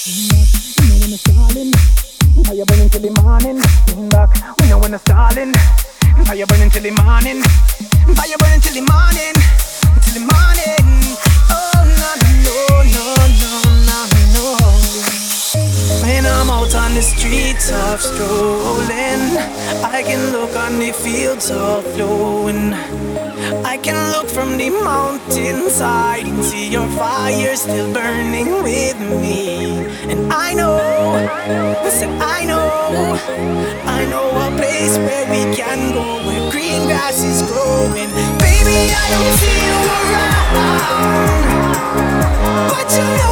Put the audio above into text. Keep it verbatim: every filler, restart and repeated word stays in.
You know when it's stalling, fire burning till the morning. Lean back, we know when it's stalling, fire burning till the morning, fire burning till the morning, till the morning. Oh no no no no no no. When I'm out on the streets of strolling, I can look on the fields of flowing. I can look from the mountainside and see your fire still burning with me. And I know, I said I know, I know a place where we can go, where green grass is growing. Baby, I don't see you around, but you know